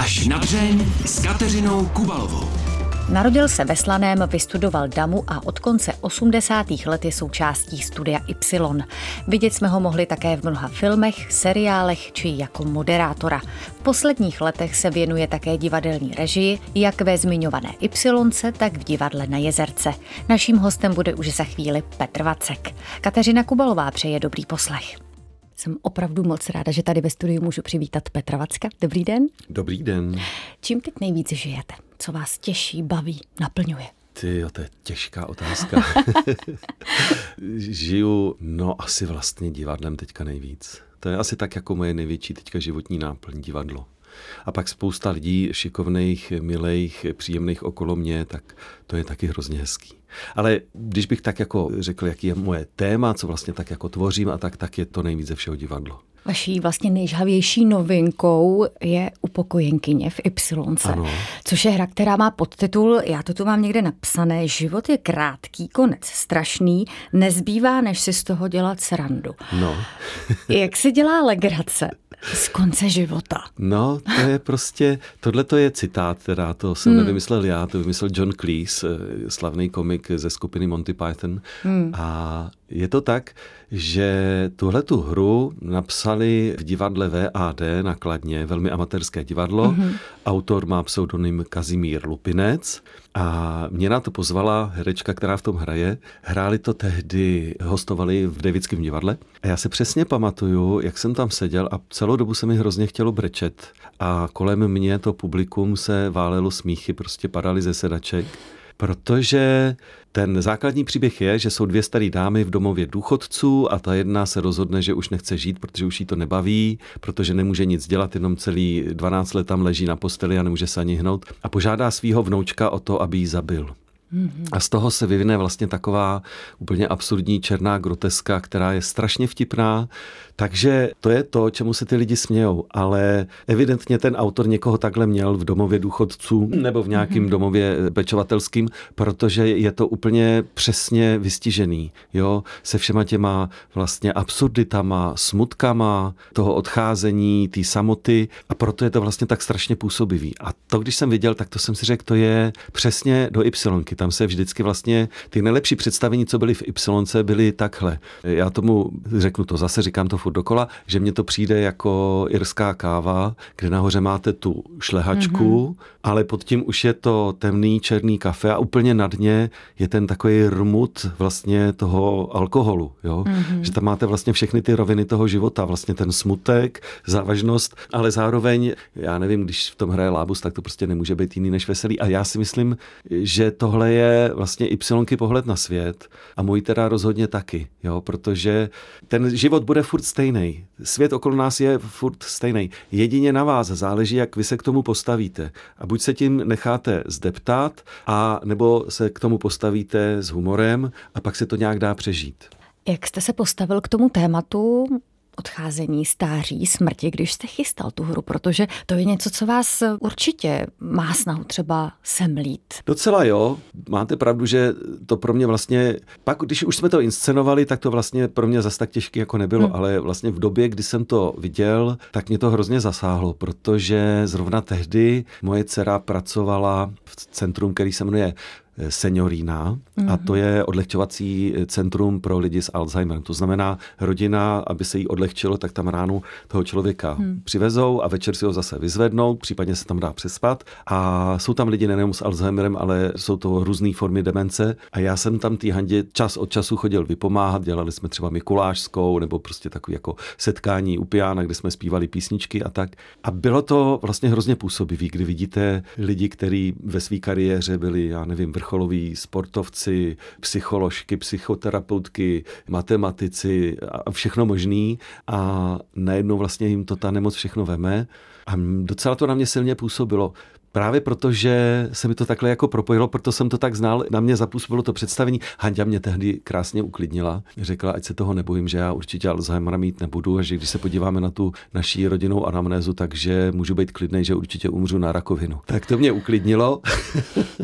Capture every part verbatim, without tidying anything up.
Až na dřeň s Kateřinou Kubalovou. Narodil se ve Slaném, vystudoval damu a od konce osmdesátých let je součástí Studia Y. Vidět jsme ho mohli také v mnoha filmech, seriálech či jako moderátora. V posledních letech se věnuje také divadelní režii, jak ve zmiňované Y, tak v divadle na Jezerce. Naším hostem bude už za chvíli Petr Vacek. Kateřina Kubalová přeje dobrý poslech. Jsem opravdu moc ráda, že tady ve studiu můžu přivítat Petra Vacka. Dobrý den. Dobrý den. Čím teď nejvíc žijete? Co vás těší, baví, naplňuje? Ty, to je těžká otázka. Žiju, no asi vlastně divadlem teďka nejvíc. To je asi tak jako moje největší teďka životní náplň, divadlo. A pak spousta lidí šikovných, milejch, příjemných okolo mě, tak to je taky hrozně hezký. Ale když bych tak jako řekl, jaký je moje téma, co vlastně tak jako tvořím a tak, tak je to nejvíc ze všeho divadlo. Vaší vlastně nejžhavější novinkou je Upokojenkyně v Y, ano. Což je hra, která má podtitul, já to tu mám někde napsané, Život je krátký, konec strašný, nezbývá, než si z toho dělat srandu. No. Jak se dělá legrace z konce života? No, to je prostě, tohle to je citát, teda to jsem hmm. nevymyslel já, to vymyslel John Cleese, slavný komik ze skupiny Monty Python. Hmm. A je to tak, že tuhletu hru napsali v divadle V A D na Kladně, velmi amatérské divadlo. Mm-hmm. Autor má pseudonym Kazimír Lupinec a mě na to pozvala herečka, která v tom hraje. Hráli to tehdy, hostovali v Davidském divadle. A já se přesně pamatuju, jak jsem tam seděl a celou dobu se mi hrozně chtělo brečet. A kolem mě to publikum se válelo smíchy, prostě padali ze sedaček. Protože ten základní příběh je, že jsou dvě staré dámy v domově důchodců a ta jedna se rozhodne, že už nechce žít, protože už jí to nebaví, protože nemůže nic dělat, jenom celý dvanáct let tam leží na posteli a nemůže se ani hnout a požádá svého vnoučka o to, aby ji zabil. A z toho se vyvine vlastně taková úplně absurdní černá groteska, která je strašně vtipná. Takže to je to, čemu se ty lidi smějou. Ale evidentně ten autor někoho takhle měl v domově důchodců nebo v nějakém domově pečovatelským, protože je to úplně přesně vystižený. Jo? Se všema těma vlastně absurditama, smutkama, toho odcházení, té samoty a proto je to vlastně tak strašně působivý. A to, když jsem viděl, tak to jsem si řekl, to je přesně do Y. Tam se vždycky vlastně ty nejlepší představení, co byly v Y, byly takhle. Já tomu řeknu to zase, říkám to furt dokola, že mně to přijde jako irská káva, kde nahoře máte tu šlehačku, mm-hmm. ale pod tím už je to temný černý kafe a úplně na dně je ten takový rmut vlastně toho alkoholu. Jo? Mm-hmm. Že tam máte vlastně všechny ty roviny toho života, vlastně ten smutek, závažnost, ale zároveň, já nevím, když v tom hraje Lábus, tak to prostě nemůže být jiný než veselý. A já si myslím, že tohle je vlastně Y pohled na svět a můj teda rozhodně taky, jo? Protože ten život bude furt stejný. Svět okolo nás je furt stejný. Jedině na vás záleží, jak vy se k tomu postavíte. A buď se tím necháte zdeptat, a nebo se k tomu postavíte s humorem a pak se to nějak dá přežít. Jak jste se postavil k tomu tématu odcházení, stáří, smrti, když jste chystal tu hru, protože to je něco, co vás určitě má snahu třeba semlít. Docela jo, máte pravdu, že to pro mě vlastně, pak když už jsme to inscenovali, tak to vlastně pro mě zas tak těžké jako nebylo, hmm. ale vlastně v době, kdy jsem to viděl, tak mě to hrozně zasáhlo, protože zrovna tehdy moje dcera pracovala v centrum, který se jmenuje Seniorína mm-hmm. a to je odlehčovací centrum pro lidi s Alzheimerem. To znamená rodina, aby se jí odlehčilo, tak tam ráno toho člověka mm. přivezou a večer si ho zase vyzvednou, případně se tam dá přespat a jsou tam lidi nejenom s Alzheimerem, ale jsou to různé formy demence a já jsem tam té Handě čas od času chodil vypomáhat, dělali jsme třeba mikulášskou nebo prostě takový jako setkání u piana, kde jsme zpívali písničky a tak. A bylo to vlastně hrozně působivý, kdy vidíte lidi, kteří ve své kariéře byli, já nevím, vrcholoví sportovci, psycholožky, psychoterapeutky, matematici a všechno možný a najednou vlastně jim to ta nemoc všechno veme a docela to na mě silně působilo. Právě protože se mi to takhle jako propojilo, proto jsem to tak znal, na mě zapůsobilo to představení. Hanďa mě tehdy krásně uklidnila. Řekla, ať se toho nebojím, že já určitě Alzheimera mít nebudu a že když se podíváme na tu naší rodinnou anamnézu, takže můžu být klidnej, že určitě umřu na rakovinu. Tak to mě uklidnilo.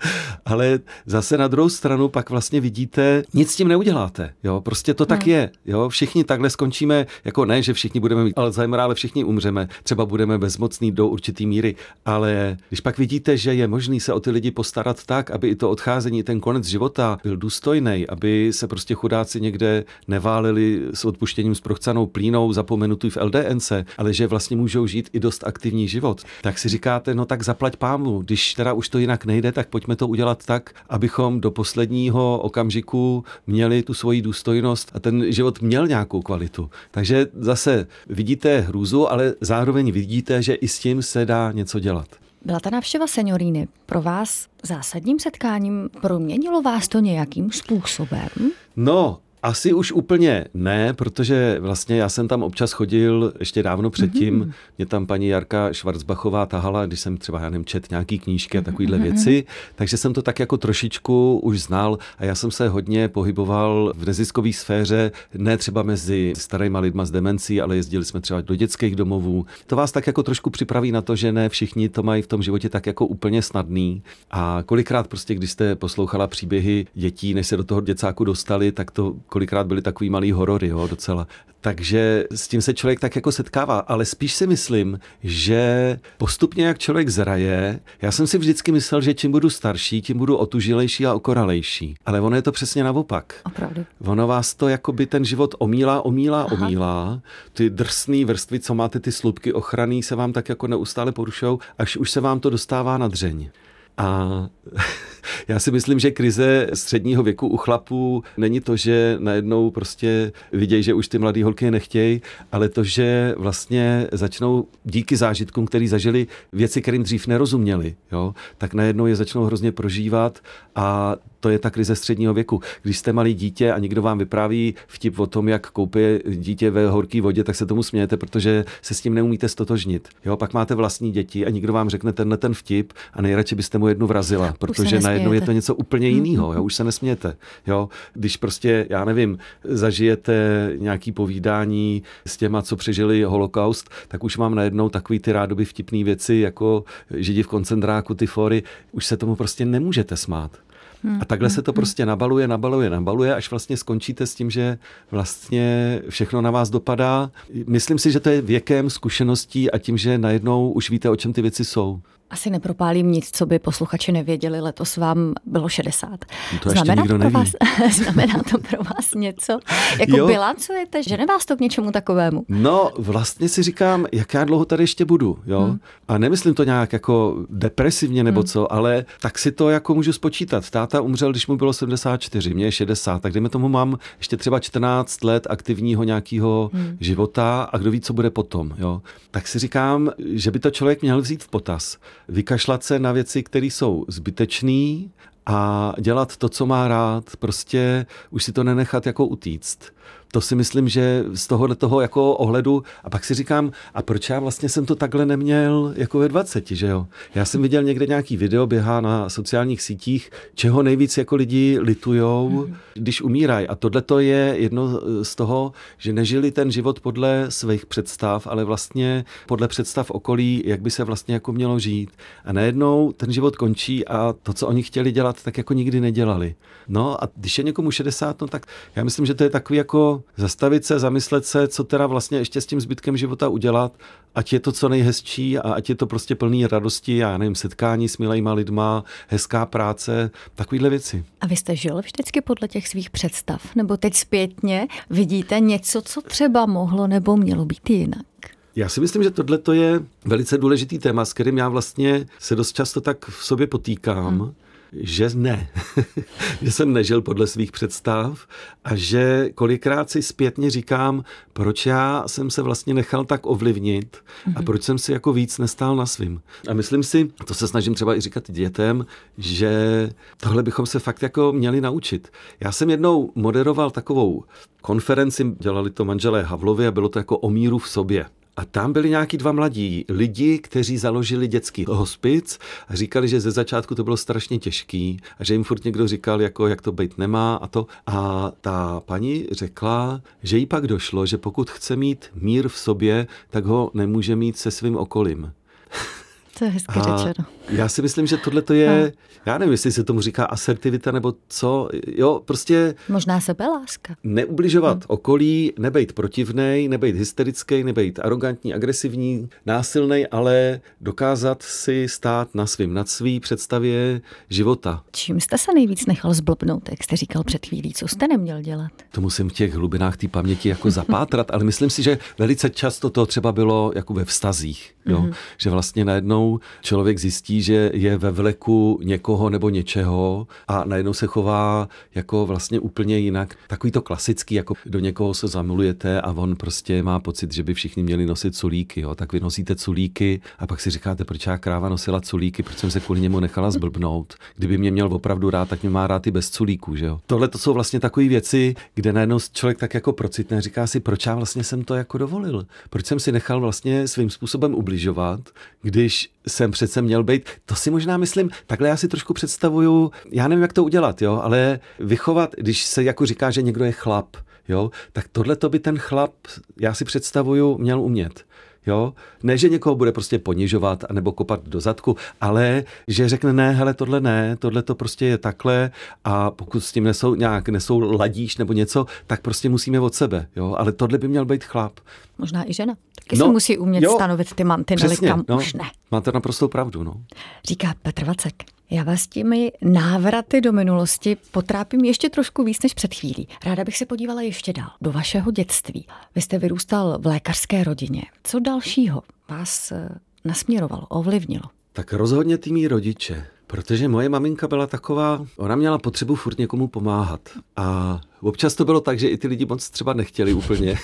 Ale zase na druhou stranu pak vlastně vidíte, nic s tím neuděláte. Jo? Prostě to tak no. je. Jo? Všichni takhle skončíme, jako ne, že všichni budeme mít Alzheimera, ale všichni umřeme. Třeba budeme bezmocní do určitý míry. Ale když pak vidíte, že je možný se o ty lidi postarat tak, aby i to odcházení, ten konec života byl důstojný, aby se prostě chudáci někde neválili s odpuštěním s prochcanou plínou, zapomenutý v el dé en ce, ale že vlastně můžou žít i dost aktivní život. Tak si říkáte, no tak zaplať pámu, když teda už to jinak nejde, tak pojďme to udělat tak, abychom do posledního okamžiku měli tu svoji důstojnost a ten život měl nějakou kvalitu. Takže zase vidíte hrůzu, ale zároveň vidíte, že i s tím se dá něco dělat. Byla ta návštěva senioríny pro vás zásadním setkáním? Proměnilo vás to nějakým způsobem? No, asi už úplně ne, protože vlastně já jsem tam občas chodil ještě dávno předtím, mm-hmm. mě tam paní Jarka Švarcbachová tahala, když jsem třeba, já nevím, čet nějaký knížky a takovýhle mm-hmm. věci, takže jsem to tak jako trošičku už znal a já jsem se hodně pohyboval v neziskové sféře, ne třeba mezi starýma lidma s demencí, ale jezdili jsme třeba do dětských domovů. To vás tak jako trošku připraví na to, že ne všichni to mají v tom životě tak jako úplně snadný a kolikrát prostě, když jste poslouchala příběhy dětí, než se do toho děcáku dostali, tak to kolikrát byly takový malý horory, jo, docela. Takže s tím se člověk tak jako setkává, ale spíš si myslím, že postupně jak člověk zraje, já jsem si vždycky myslel, že čím budu starší, tím budu otužilejší a okoralejší. Ale ono je to přesně naopak. Opravdu. Ono vás to jakoby ten život omílá, omílá, Aha. omílá. Ty drsný vrstvy, co máte, ty slupky ochranný, se vám tak jako neustále porušou, až už se vám to dostává na dřeň. A já si myslím, že krize středního věku u chlapů není to, že najednou prostě vidějí, že už ty mladý holky je nechtějí, ale to, že vlastně začnou díky zážitkům, který zažili věci, kterým dřív nerozuměli, jo, tak najednou je začnou hrozně prožívat a to je ta krize středního věku. Když jste malý dítě a někdo vám vypráví vtip o tom, jak koupí dítě ve horké vodě, tak se tomu smějete, protože se s tím neumíte stotožnit. Jo, pak máte vlastní děti a někdo vám řekne tenhle ten vtip a nejradši byste mu jednu vrazila, protože najednou je to něco úplně jiného, jo, už se nesmějete. Jo, když prostě, já nevím, zažijete nějaký povídání s těma, co přežili holokaust, tak už mám najednou takový ty rádoby vtipný věci, jako Židi v koncentráku, ty fóry, už se tomu prostě nemůžete smát. A takhle se to prostě nabaluje, nabaluje, nabaluje, až vlastně skončíte s tím, že vlastně všechno na vás dopadá. Myslím si, že to je věkem, zkušeností a tím, že najednou už víte, o čem ty věci jsou. Asi nepropálím nic, co by posluchači nevěděli. Letos vám bylo šedesát. To znamená, to pro vás, znamená to pro vás něco? Jako jo. Bilancujete? Žene vás to k něčemu takovému? No, vlastně si říkám, jak já dlouho tady ještě budu. Jo? Hmm. A nemyslím to nějak jako depresivně nebo hmm. co, ale tak si to jako můžu spočítat. Táta umřel, když mu bylo sedmdesát čtyři, mě je šedesát, tak dejme tomu mám ještě třeba čtrnáct let aktivního nějakého hmm. života a kdo ví, co bude potom. Jo? Tak si říkám, že by to člověk měl vzít v potaz. Vykašlat se na věci, které jsou zbytečné a dělat to, co má rád, prostě už si to nenechat jako utíct. To si myslím, že z tohohle toho jako ohledu, a pak si říkám, a proč já vlastně jsem to takhle neměl jako ve dvaceti, že jo? Já jsem viděl někde nějaký video, běhá na sociálních sítích, čeho nejvíc jako lidi litujou, mm. když umírají. A tohleto je jedno z toho, že nežili ten život podle svých představ, ale vlastně podle představ okolí, jak by se vlastně jako mělo žít. A najednou ten život končí a to, co oni chtěli dělat, tak jako nikdy nedělali. No a když je někomu šedesát, no tak já myslím, že to je takový jako zastavit se, zamyslet se, co teda vlastně ještě s tím zbytkem života udělat, ať je to co nejhezčí a ať je to prostě plný radosti, já nevím, setkání s milejma lidma, hezká práce, takovýhle věci. A vy jste žil vždycky podle těch svých představ? Nebo teď zpětně vidíte něco, co třeba mohlo nebo mělo být jinak? Já si myslím, že tohle je velice důležitý téma, s kterým já vlastně se dost často tak v sobě potýkám, hmm. že ne, že jsem nežil podle svých představ a že kolikrát si zpětně říkám, proč já jsem se vlastně nechal tak ovlivnit a proč jsem si jako víc nestál na svým. A myslím si, to se snažím třeba i říkat dětem, že tohle bychom se fakt jako měli naučit. Já jsem jednou moderoval takovou konferenci, dělali to manželé Havlovi a bylo to jako o míru v sobě. A tam byli nějaký dva mladí lidi, kteří založili dětský hospic a říkali, že ze začátku to bylo strašně těžký a že jim furt někdo říkal, jako, jak to být nemá a to. A ta paní řekla, že jí pak došlo, že pokud chce mít mír v sobě, tak ho nemůže mít se svým okolím. To je hezky řečeno. Já si myslím, že tohle to je, já nevím, jestli se tomu říká asertivita nebo co, jo, prostě... Možná sebeláska. Neubližovat hmm. okolí, nebejt protivnej, nebejt hysterický, nebejt arrogantní, agresivní, násilnej, ale dokázat si stát na svým nadsvý představě života. Čím jste se nejvíc nechal zblbnout, jak jste říkal před chvílí, co jste neměl dělat? To musím v těch hlubinách té paměti jako zapátrat, ale myslím si, že velice často to třeba bylo jako ve vztazích, jo? Mm-hmm. Že vlastně najednou člověk zjistí, že je ve vleku někoho nebo něčeho a najednou se chová jako vlastně úplně jinak. Takový to klasický, jako do někoho se zamilujete a on prostě má pocit, že by všichni měli nosit culíky, jo? Tak vy nosíte culíky a pak si říkáte, proč já kráva nosila culíky, proč jsem se kvůli němu nechala zblbnout. Kdyby mě měl opravdu rád, tak mě má rád i bez culíků, že jo. Tohle to jsou vlastně takové věci, kde najednou člověk tak jako procitne, říká si, proč já vlastně jsem to jako dovolil. Proč jsem si nechal vlastně svým způsobem ubližovat, když jsem přece měl být. To si možná myslím, takhle já si trošku představuju, já nevím, jak to udělat, jo, ale vychovat, když se jako říká, že někdo je chlap, jo, tak tohle to by ten chlap, já si představuju, měl umět. Jo? Ne, že někoho bude prostě ponižovat anebo kopat do zadku, ale že řekne ne, hele, tohle ne, tohle to prostě je takhle a pokud s tím nesou, nějak nesou ladíš nebo něco, tak prostě musíme od sebe, jo? Ale tohle by měl být chlap. Možná i žena. Taky no, se musí umět jo, stanovit ty mantinely, kam no, už ne. Máte naprostou pravdu, no. Říká Petr Vacek. Já vás těmi návraty do minulosti potrápím ještě trošku víc než před chvílí. Ráda bych se podívala ještě dál, do vašeho dětství. Vy jste vyrůstal v lékařské rodině. Co dalšího vás nasměrovalo, ovlivnilo? Tak rozhodně ty mý rodiče, protože moje maminka byla taková, ona měla potřebu furt někomu pomáhat a občas to bylo tak, že i ty lidi moc třeba nechtěli úplně,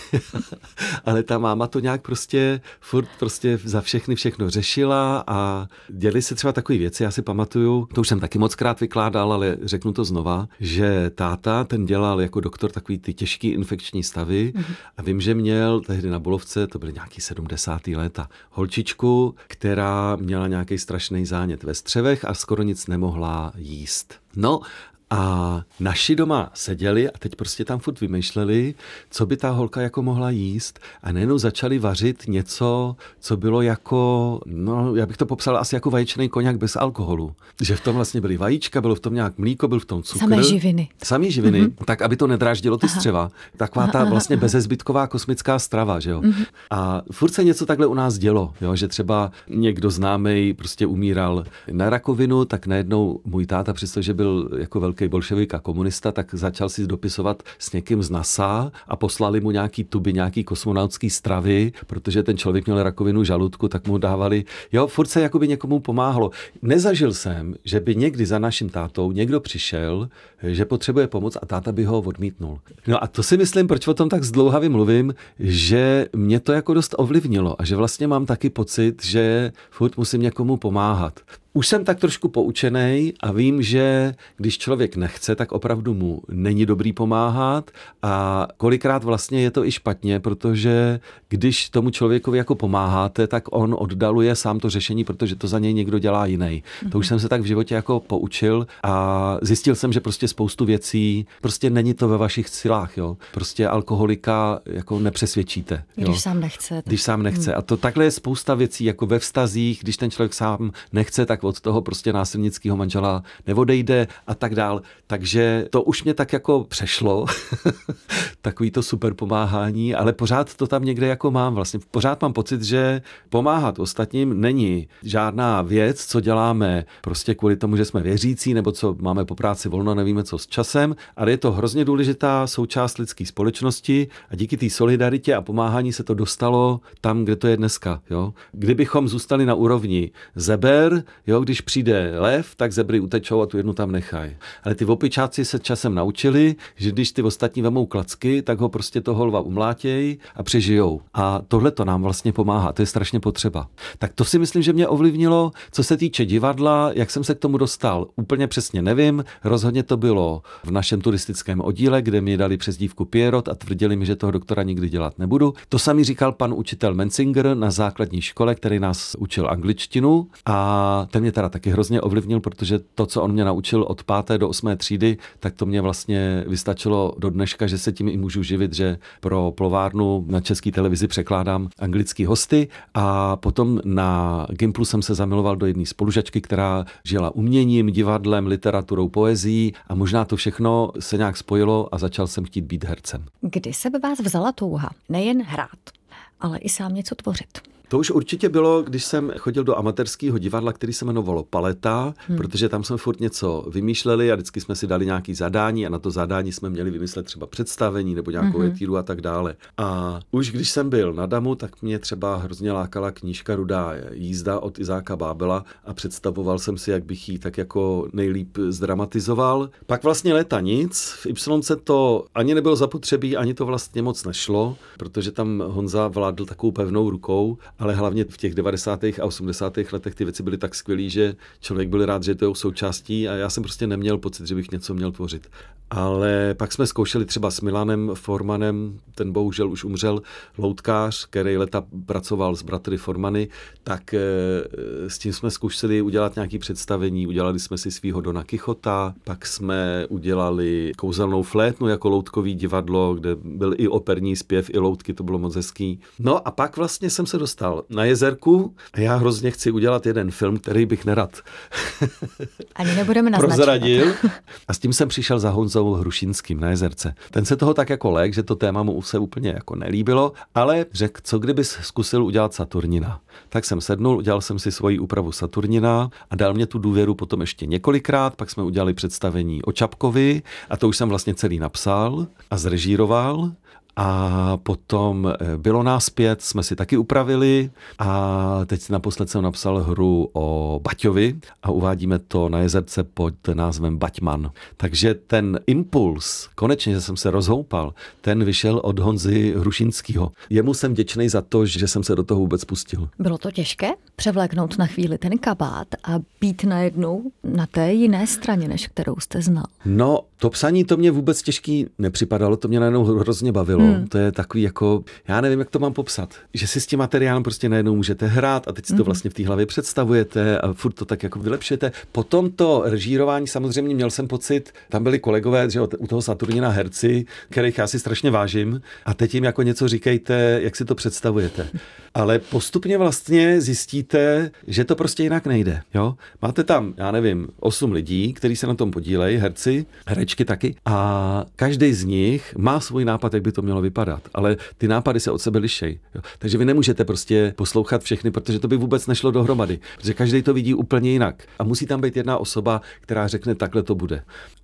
ale ta máma to nějak prostě furt prostě za všechny všechno řešila a děli se třeba takové věci, já si pamatuju, to už jsem taky moc krát vykládal, ale řeknu to znova, že táta ten dělal jako doktor takový ty těžký infekční stavy mm-hmm. a vím, že měl tehdy na Bulovce, to byly nějaký sedmdesátá léta, holčičku, která měla nějaký strašný zánět ve střevech a skoro nic nemohla jíst. No, a naši doma seděli a teď prostě tam furt vymýšleli, co by ta holka jako mohla jíst a nejenom začali vařit něco, co bylo jako, no já bych to popsal asi jako vaječný koněk bez alkoholu. Že v tom vlastně byly vajíčka, bylo v tom nějak mlíko, byl v tom cukr. Samé živiny. Samé živiny, mm-hmm. tak aby to nedráždilo ty střeva. Taková ta vlastně bezezbytková kosmická strava, že jo. Mm-hmm. A furt se něco takhle u nás dělo, jo, že třeba někdo známej prostě umíral na rakovinu, tak najednou můj táta, přestože byl jako velký bolševik a komunista, tak začal si dopisovat s někým z NASA a poslali mu nějaký tuby, nějaký kosmonautský stravy, protože ten člověk měl rakovinu žaludku, tak mu dávali. Jo, furt se jakoby někomu pomáhalo. Nezažil jsem, že by někdy za naším tátou někdo přišel, že potřebuje pomoc a táta by ho odmítnul. No a to si myslím, proč o tom tak zdlouhavě mluvím, že mě to jako dost ovlivnilo a že vlastně mám taky pocit, že furt musím někomu pomáhat. Už jsem tak trošku poučenej a vím, že když člověk nechce, tak opravdu mu není dobrý pomáhat a kolikrát vlastně je to i špatně, protože když tomu člověkovi jako pomáháte, tak on oddaluje sám to řešení, protože to za něj někdo dělá jiný. Mm-hmm. To už jsem se tak v životě jako poučil a zjistil jsem, že prostě spoustu věcí, prostě není to ve vašich silách, jo. Prostě alkoholika jako nepřesvědčíte. Jo? Když sám nechce. Tak... Když sám nechce. A to takhle je spousta věcí, jako ve vztazích, když ten člověk sám nechce, tak od toho prostě násilnického manžela neodejde a tak dál. Takže to už mě tak jako přešlo, takový to super pomáhání, ale pořád to tam někde jako mám. Vlastně pořád mám pocit, že pomáhat ostatním není žádná věc, co děláme prostě kvůli tomu, že jsme věřící, nebo co máme po práci volno, nevíme co s časem, ale je to hrozně důležitá součást lidské společnosti a díky té solidaritě a pomáhání se to dostalo tam, kde to je dneska. Jo? Kdybychom zůstali na úrovni zeber, jo, když přijde lev, tak zebry utečou a tu jednu tam nechají. Ale ty opičáci se časem naučili, že když ty ostatní vemou klacky, tak ho prostě toho lva umlátějí a přežijou. A tohle to nám vlastně pomáhá, to je strašně potřeba. Tak to si myslím, že mě ovlivnilo, co se týče divadla, jak jsem se k tomu dostal. Úplně přesně nevím, rozhodně to bylo v našem turistickém oddíle, kde mi dali přezdívku Pierrot a tvrdili mi, že toho doktora nikdy dělat nebudu. To samý říkal pan učitel Menzinger na základní škole, který nás učil angličtinu a ten ten mě teda taky hrozně ovlivnil, protože to, co on mě naučil od páté do osmé třídy, tak to mě vlastně vystačilo do dneška, že se tím i můžu živit, že pro plovárnu na České televizi překládám anglický hosty a potom na Gimplu jsem se zamiloval do jedné spolužačky, která žila uměním, divadlem, literaturou, poezií a možná to všechno se nějak spojilo a začal jsem chtít být hercem. Kdy se by vás vzala touha nejen hrát, ale i sám něco tvořit? To už určitě bylo, když jsem chodil do amatérského divadla, který se jmenovalo Paleta, hmm. protože tam jsme furt něco vymýšleli a vždycky jsme si dali nějaké zadání a na to zadání jsme měli vymyslet třeba představení nebo nějakou hmm. etíru a tak dále. A už když jsem byl na Damu, tak mě třeba hrozně lákala knížka Rudá jízda od Izáka Bábela a představoval jsem si, jak bych ji tak jako nejlíp zdramatizoval. Pak vlastně Léta nic, v Ypsilonce to ani nebylo zapotřebí, ani to vlastně moc nešlo, protože tam Honza vládl takovou pevnou rukou. Ale hlavně v těch devadesátých a osmdesátých letech ty věci byly tak skvělý, že člověk byl rád, že to je součástí a já jsem prostě neměl pocit, že bych něco měl tvořit. Ale pak jsme zkoušeli třeba s Milanem Formanem, ten bohužel už umřel, loutkář, který leta pracoval s bratry Formany, tak e, s tím jsme zkoušeli udělat nějaké představení, udělali jsme si svýho Dona Kichota, pak jsme udělali Kouzelnou flétnu jako loutkový divadlo, kde byl i operní zpěv, i loutky, to bylo moc hezký. No a pak vlastně jsem se dostal na Jezerku a já hrozně chci udělat jeden film, který bych nerad ani nebudeme naznačovat. Prozradil. A s tím jsem přišel za Honzou Hrušínským na Jezerce. Ten se toho tak jako lék, že to téma mu se úplně jako nelíbilo, ale řekl, co kdybys zkusil udělat Saturnina. Tak jsem sednul, udělal jsem si svoji úpravu Saturnina a dal mě tu důvěru potom ještě několikrát, pak jsme udělali představení o Čapkovi a to už jsem vlastně celý napsal a zrežíroval. A potom Bylo nás pět, jsme si taky upravili a teď si naposled jsem napsal hru o Baťovi a uvádíme to na Jezerce pod názvem Baťman. Takže ten impuls, konečně, že jsem se rozhoupal, ten vyšel od Honzy Hrušínskýho. Jemu jsem vděčný za to, že jsem se do toho vůbec pustil. Bylo to těžké převléknout na chvíli ten kabát a být najednou na té jiné straně, než kterou jste znal? No, to psaní to mě vůbec těžký nepřipadalo, to mě najednou hrozně bavilo. Hmm. To je takový jako, já nevím, jak to mám popsat, že si s tím materiálem prostě najednou můžete hrát a teď si to vlastně v té hlavě představujete a furt to tak jako vylepšujete. Potom to režírování samozřejmě měl jsem pocit, tam byli kolegové, že u toho Saturnina herci, kterých já si strašně vážím a teď jim jako něco říkejte, jak si to představujete. Ale postupně vlastně zjistíte, že to prostě jinak nejde. Jo? Máte tam, já nevím, osm lidí, kteří se na tom podílejí, herci, herečky taky a každý z nich má svůj nápad, jak by to mělo vypadat, ale ty nápady se od sebe lišejí. Takže vy nemůžete prostě poslouchat všechny, protože to by vůbec nešlo dohromady, protože každý to vidí úplně jinak. A musí tam být jedna osoba, která řekne, takhle to bude.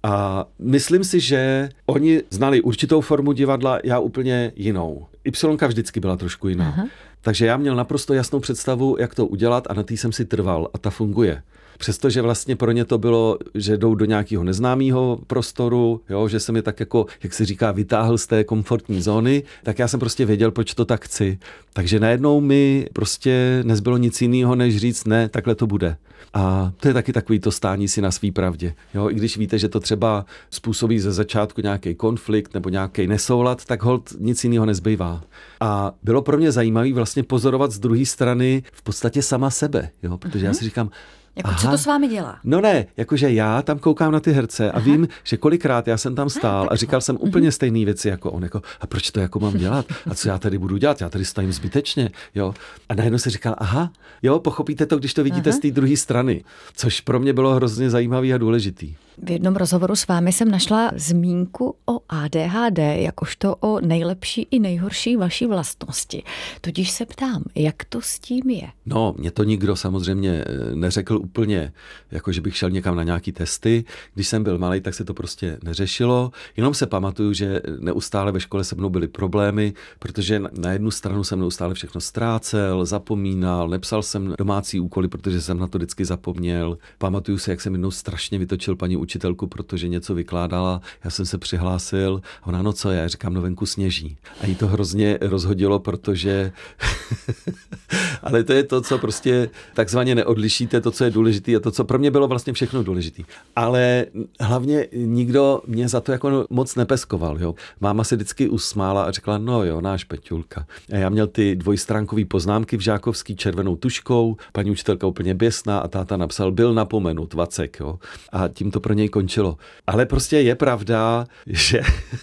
A myslím si, že oni znali určitou formu divadla, já úplně jinou. Ypsilonka vždycky byla trošku jiná. Aha. Takže já měl naprosto jasnou představu, jak to udělat a na té jsem si trval a ta funguje. Přestože vlastně pro ně to bylo, že jdou do nějakého neznámého prostoru, jo, že jsem je tak jako, jak se říká, vytáhl z té komfortní zóny, tak já jsem prostě věděl, proč to tak chci. Takže najednou mi prostě nezbylo nic jiného, než říct ne, takhle to bude. A to je taky takový to stání si na svý pravdě. Jo, i když víte, že to třeba způsobí ze začátku nějaký konflikt nebo nějaký nesoulad, tak holt nic jiného nezbývá. A bylo pro mě zajímavé vlastně pozorovat z druhé strany v podstatě sama sebe, jo, protože mm-hmm. já si říkám, jako aha, co to s vámi dělá? No ne, jakože já tam koukám na ty herce a aha. vím, že kolikrát já jsem tam stál aha, a říkal jsem úplně mm-hmm. stejné věci jako on. Jako, a proč to jako mám dělat? A co já tady budu dělat? Já tady stojím zbytečně. Jo? A najednou se říkal, aha, jo, pochopíte to, když to vidíte aha. z té druhé strany. Což pro mě bylo hrozně zajímavý a důležitý. V jednom rozhovoru s vámi jsem našla zmínku o A D H D, jakožto o nejlepší i nejhorší vaší vlastnosti. Tudíž se ptám, jak to s tím je? No, mě to nikdo samozřejmě neřekl úplně, jako že bych šel někam na nějaký testy. Když jsem byl malej, tak se to prostě neřešilo. Jenom se pamatuju, že neustále ve škole se mnou byly problémy, protože na jednu stranu jsem neustále všechno ztrácel, zapomínal, nepsal jsem domácí úkoly, protože jsem na to vždycky zapomněl. Pamatuju se, jak jsem jednou strašně vytočil paní učitelku, protože něco vykládala, já jsem se přihlásil, a ona, no co je, já říkám, no venku sněží. A jí to hrozně rozhodilo, protože ale to je to, co prostě takzvaně neodlišíte, to, co je důležitý a to, co pro mě bylo vlastně všechno důležitý. Ale hlavně nikdo mě za to jako moc nepeskoval. Jo. Máma se vždycky usmála a řekla, no jo, náš Peťulka. A já měl ty dvojstránkové poznámky v žákovský červenou tuškou, paní učitelka úplně běsná a táta napsal, byl napomenut, Vacek. Jo. A tím to pro něj končilo. Ale prostě je pravda, že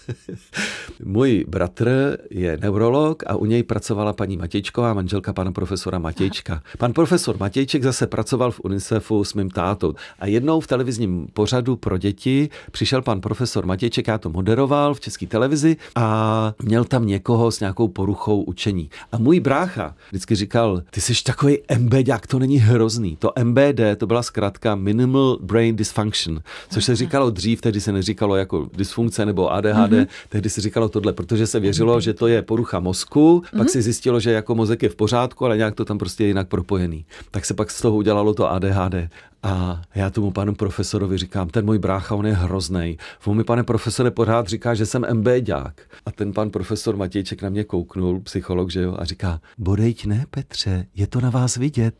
můj bratr je neurolog a u něj pracovala paní Matějčková, manželka pana profesora Matějčka. Pan profesor Matějček zase pracoval v UNICEFu s mým tátou. A jednou v televizním pořadu pro děti přišel pan profesor Matějček, já to moderoval v České televizi a měl tam někoho s nějakou poruchou učení. A můj brácha vždycky říkal, ty jsi takový embeďák, to není hrozný. To M B D, to byla zkrátka Minimal Brain Dysfunction, což se říkalo dřív, tehdy se neříkalo jako dysfunkce nebo A D H D, mm-hmm. tehdy se říkalo tohle, protože se věřilo, že to je porucha mozku, mm-hmm. pak se zjistilo, že jako mozek je v pořádku, ale nějak to tam prostě je jinak propojený. Tak se pak z toho udělalo to A D H D. A já tomu panu profesorovi říkám, ten můj brácha, on je hroznej. On mi, pane profesore, pořád říká, že jsem MBďák. A ten pan profesor Matějček na mě kouknul, psycholog, že jo, a říká, bodejť ne, Petře, je to na vás vidět.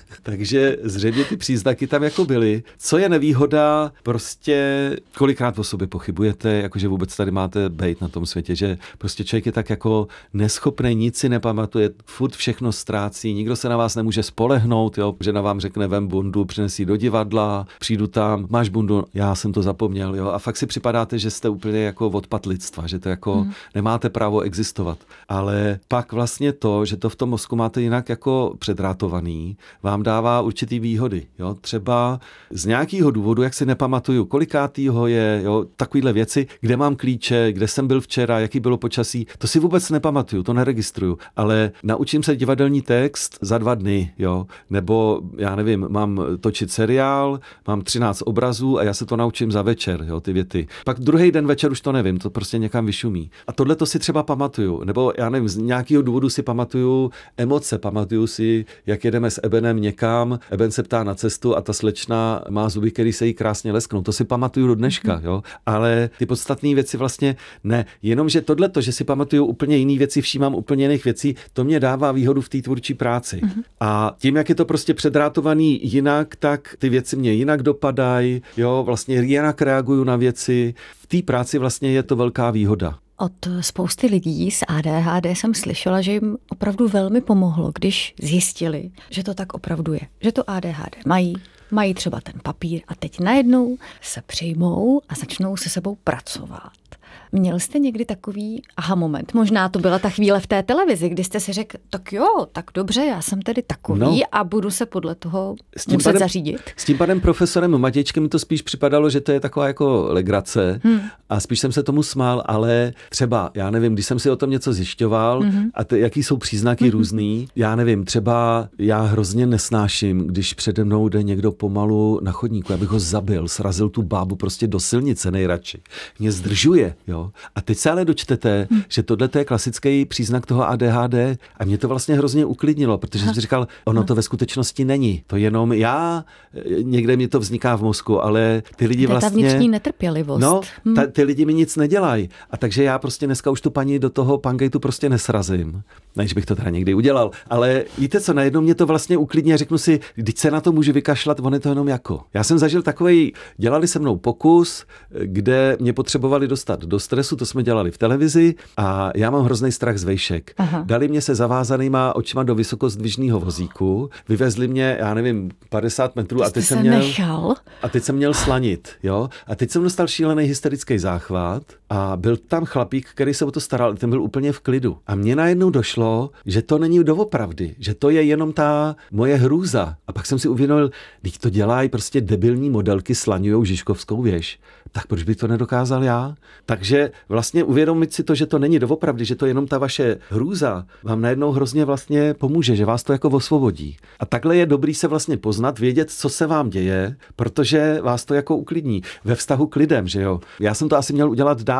Takže zřejmě ty příznaky tam jako byly. Co je nevýhoda, prostě kolikrát o sobě pochybujete, jakože vůbec tady máte bejt na tom světě, že prostě člověk je tak jako neschopný, nic si nepamatuje, furt všechno ztrácí, nikdo se na vás nemůže spolehnout, jo, žena vám řekne, vem bundu, přines ji do divadla, přijdu tam, máš bundu, já jsem to zapomněl, jo, a fakt si připadáte, že jste úplně jako odpad lidstva, že to jako hmm. nemáte právo existovat. Ale pak vlastně to, že to v tom mozku máte jinak jako předrátovaný, vám dává určitý výhody. Jo? Třeba z nějakého důvodu, jak si nepamatuju, kolikátýho je, jo? Takovýhle věci, kde mám klíče, kde jsem byl včera, jaký bylo počasí, to si vůbec nepamatuju, to neregistruju, ale naučím se divadelní text za dva dny, jo? Nebo já nevím, mám točit seriál, mám třináct obrazů a já se to naučím za večer, jo? Ty věty. Pak druhý den večer už to nevím, to prostě někam vyšumí. A tohle to si třeba pamatuju, nebo já nevím, z nějakého důvodu si pamatuju emoce, pamatuju si, jak jedeme s Ebenem někam, Eben se ptá na cestu a ta slečna má zuby, který se jí krásně lesknou. To si pamatuju do dneška, jo. Ale ty podstatné věci vlastně ne. Jenomže tohleto, že si pamatuju úplně jiné věci, všímám úplně jiných věcí, to mě dává výhodu v té tvůrčí práci. Mm-hmm. A tím, jak je to prostě předrátovaný jinak, tak ty věci mě jinak dopadají, jo, vlastně jinak reaguju na věci. V té práci vlastně je to velká výhoda. Od spousty lidí s A D H D jsem slyšela, že jim opravdu velmi pomohlo, když zjistili, že to tak opravdu je. Že to A D H D mají, mají třeba ten papír a teď najednou se přijmou a začnou se sebou pracovat. Měl jste někdy takový aha moment? Možná to byla ta chvíle v té televizi, kdy jste si řekl, tak jo, tak dobře, já jsem tedy takový no, a budu se podle toho muset panem, zařídit. S tím panem profesorem Matějčkem mi to spíš připadalo, že to je taková jako legrace hmm. a spíš jsem se tomu smál, ale třeba, já nevím, když jsem si o tom něco zjišťoval hmm. a t- jaký jsou příznaky hmm. různý, já nevím, třeba já hrozně nesnáším, když přede mnou jde někdo pomalu na chodníku, abych ho zabil, srazil tu bábu prostě do silnice nejradši. Mě zdržuje, jo. A teď se ale dočtete, hmm. že tohle je klasický příznak toho A D H D a mě to vlastně hrozně uklidnilo, protože jsem si říkal, ono to ve skutečnosti není. To jenom já, někde mi to vzniká v mozku, ale ty lidi vlastně... To je ta vnitřní netrpělivost. No, ta, ty lidi mi nic nedělají. A takže já prostě dneska už tu paní do toho pangejtu prostě nesrazím. Než bych to teda někdy udělal. Ale víte co, najednou mě to vlastně uklidní a řeknu si, když se na to můžu vykašlat, on je to jenom jako. Já jsem zažil takovej, dělali se mnou pokus, kde mě potřebovali dostat do stresu, to jsme dělali v televizi a já mám hrozný strach z vejšek. Aha. Dali mě se zavázanýma očima do vysokozdvižného vozíku, vyvezli mě, já nevím, padesát metrů a teď jsem měl nechal? a teď jsem měl slanit, jo? A teď jsem dostal šílený hysterický záchvat a byl tam chlapík, který se o to staral, ten byl úplně v klidu. A mně najednou došlo, že to není doopravdy, že to je jenom ta moje hrůza. A pak jsem si uvědomil, když to dělají prostě debilní modelky, slaňujou Žižkovskou věž, tak proč by to nedokázal já? Takže vlastně uvědomit si to, že to není doopravdy, že to je jenom ta vaše hrůza, vám najednou hrozně vlastně pomůže, že vás to jako osvobodí. A takhle je dobrý se vlastně poznat, vědět, co se vám děje, protože vás to jako uklidní. Ve vztahu k lidem, že jo. Já jsem to asi měl udělat dávno,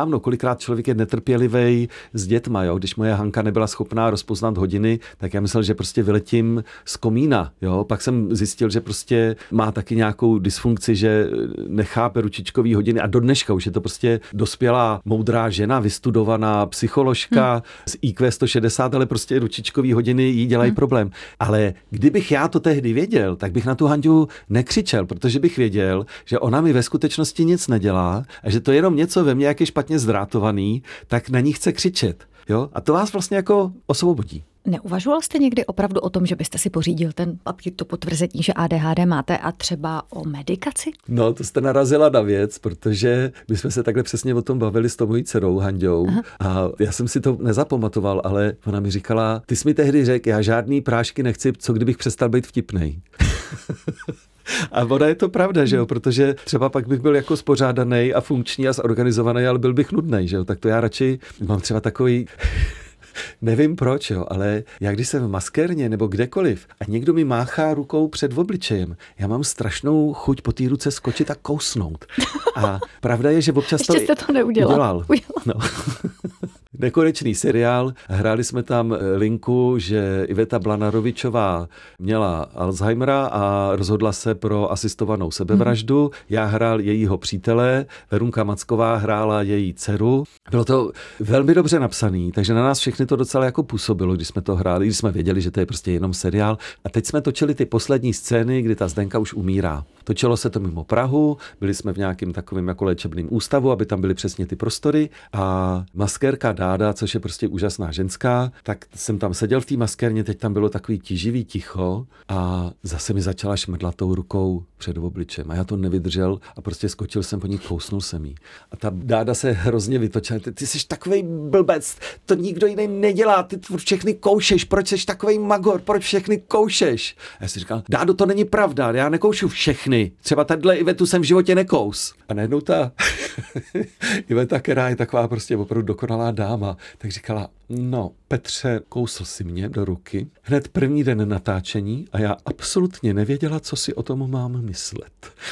dávno, kolikrát člověk je netrpělivý s dětma, jo? Když moje Hanka nebyla schopná rozpoznat hodiny, tak já myslel, že prostě vyletím z komína, jo? Pak jsem zjistil, že prostě má taky nějakou dysfunkci, že nechápe ručičkový hodiny a do dneška už je to prostě dospělá moudrá žena, vystudovaná psycholožka hmm. z í kvé sto šedesát, ale prostě ručičkový hodiny jí dělají hmm. problém. Ale kdybych já to tehdy věděl, tak bych na tu Hanďu nekřičel, protože bych věděl, že ona mi ve skutečnosti nic nedělá a že to je jenom něco ve mně, jak je špatně zdrátovaný, tak na ní chce křičet. Jo? A to vás vlastně jako osvobodí. Neuvažoval jste někdy opravdu o tom, že byste si pořídil ten papír, to potvrzení, že á dé há dé máte a třeba o medikaci? No, to jste narazila na věc, protože my jsme se takhle přesně o tom bavili s tou mojí dcerou Hanďou. Aha. A já jsem si to nezapamatoval, ale ona mi říkala, ty jsi mi tehdy řekl, já žádný prášky nechci, co kdybych přestal být vtipnej. A ona je to pravda, že jo, protože třeba pak bych byl jako spořádaný a funkční a zorganizovaný, ale byl bych nudnej, že jo, tak to já radši mám třeba takový... Nevím proč, jo, ale já když jsem v maskérně nebo kdekoliv a někdo mi máchá rukou před obličejem, já mám strašnou chuť po té ruce skočit a kousnout. A pravda je, že občas Ještě to, jste to neudělal. udělal. No. Nekonečný seriál, hráli jsme tam linku, že Iveta Blanarovičová měla Alzheimera a rozhodla se pro asistovanou sebevraždu. Hmm. Já hrál jejího přítele, Verunka Macková hrála její dceru. Bylo to velmi dobře napsaný, takže na nás všechny to docela jako působilo, když jsme to hráli, když jsme věděli, že to je prostě jenom seriál. A teď jsme točili ty poslední scény, kdy ta Zdenka už umírá. Točilo se to mimo Prahu, byli jsme v nějakém takovém jako léčebném ústavu, aby tam byly přesně ty prostory a maskérka Dáda, což je prostě úžasná ženská, tak jsem tam seděl v té maskérně, teď tam bylo takový tíživý ticho a zase mi začala šmrdlat tou rukou před obličem a já to nevydržel a prostě skočil jsem po ní, kousnul jsem jí. A ta Dáda se hrozně vytočila, ty, ty jsi takovej blbec, to nikdo jiný nedělá, ty všechny koušeš, proč jsi takovej magor, proč všechny koušeš? A já si říkal, Dádo, to není pravda, já nekoušu všechny, třeba tadyhle Ivetu jsem v životě nekous. A najednou ta Iveta, která je taková prostě opravdu dokonalá dáma, tak říkala, no Petře, kousl si mě do ruky, hned první den natáčení a já absolutně nevěděla, co si o tom mám myslet.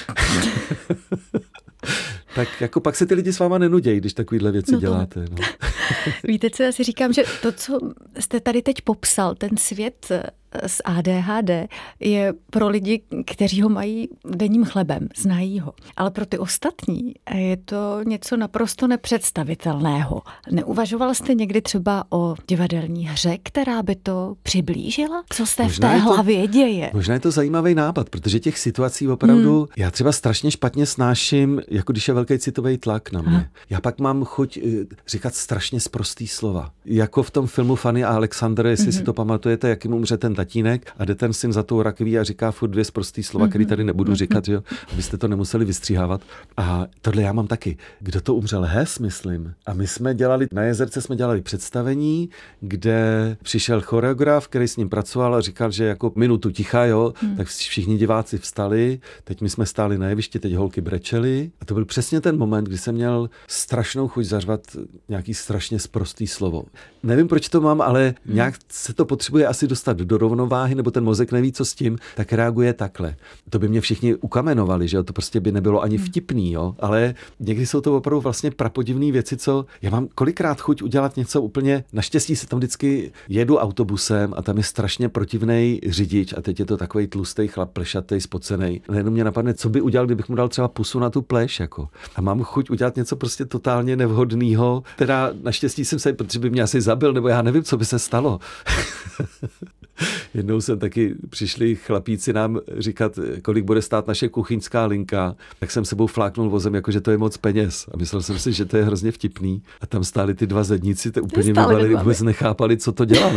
Tak jako pak se ty lidi s váma nenudějí, když takovýhle věci no děláte. No. Víte, co já si říkám, že to, co jste tady teď popsal, ten svět s á dé há dé je pro lidi, kteří ho mají denním chlebem, znají ho. Ale pro ty ostatní je to něco naprosto nepředstavitelného. Neuvažoval jste někdy třeba o divadelní hře, která by to přiblížila? Co se v té to, hlavě děje? Možná je to zajímavý nápad, protože těch situací opravdu, hmm. já třeba strašně špatně snáším, jako když je velký citový tlak na mě. Ha. Já pak mám chuť říkat strašně sprostý slova. Jako v tom filmu Fanny a Alexander, jestli mm-hmm. si to pamatujete, jak jim umře ten tatínek a jde ten syn za tou rakví a říká furt dvě sprostý slova, mm-hmm. který tady nebudu mm-hmm. říkat, jo, abyste to nemuseli vystříhávat. A tohle já mám taky. Kdo to umřel? Hes, myslím. A my jsme dělali, na Jezerce jsme dělali představení, kde přišel choreograf, který s ním pracoval a říkal, že jako minutu ticha, jo, mm. tak všichni diváci vstali, teď my jsme stáli na jevišti, teď holky brečely. A to byl přesně ten moment, kdy jsem měl strašnou chuť zařvat nějaký strašně sprostý slovo. Nevím, proč to mám, ale hmm. nějak se to potřebuje asi dostat do rovnováhy, nebo ten mozek neví, co s tím, tak reaguje takhle. To by mě všichni ukamenovali, že jo, to prostě by nebylo ani vtipný, jo, ale někdy jsou to opravdu vlastně prapodivné věci, co já mám kolikrát chuť udělat něco úplně, naštěstí se tam vždycky jedu autobusem a tam je strašně protivnej řidič a teď je to takovej tlustý chlap, plešatej, spocenej. Jenom mě napadne, co by udělal, kdybych mu dal třeba pusu na tu pleš, jako. A mám chuť udělat něco prostě totálně nevhodného. Teda naštěstí jsem se, protože by mě asi zabil, nebo já nevím, co by se stalo. Jednou jsem taky, přišli chlapíci nám říkat, kolik bude stát naše kuchyňská linka, tak jsem sebou fláknul vozem, jakože to je moc peněz. A myslel jsem si, že to je hrozně vtipný. A tam stáli ty dva zedníci, to úplně vyvalili, vůbec nechápali, co to dělám.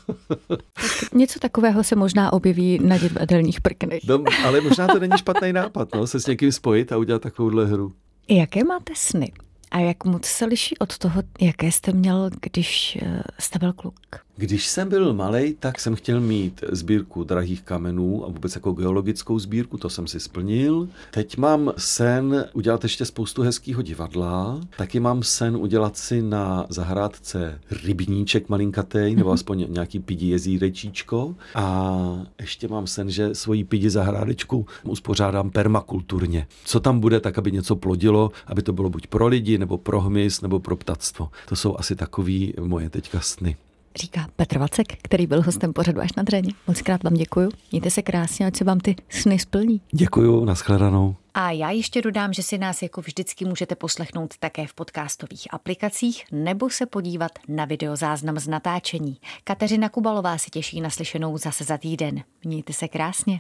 Něco takového se možná objeví na divadelních prknech. No, ale možná to není špatný nápad, no, se s někým spojit a udělat takovouhle hru. Jaké máte sny? A jak moc se liší od toho, jaké jste měl, když jste byl kluk? Když jsem byl malej, tak jsem chtěl mít sbírku drahých kamenů a vůbec jako geologickou sbírku, to jsem si splnil. Teď mám sen udělat ještě spoustu hezkýho divadla. Taky mám sen udělat si na zahrádce rybníček malinkatej, nebo aspoň nějaký pidi jezírečíčko. A ještě mám sen, že svoji pidi zahrádečku uspořádám permakulturně. Co tam bude, tak aby něco plodilo, aby to bylo buď pro lidi, nebo pro hmyz, nebo pro ptactvo. To jsou asi takový moje teďka sny. Říká Petr Vacek, který byl hostem pořadu Až na dřeň. Mockrát vám děkuju. Mějte se krásně, ať se vám ty sny splní. Děkuju, nashledanou. A já ještě dodám, že si nás jako vždycky můžete poslechnout také v podcastových aplikacích nebo se podívat na videozáznam z natáčení. Kateřina Kubalová se těší na slyšenou zase za týden. Mějte se krásně.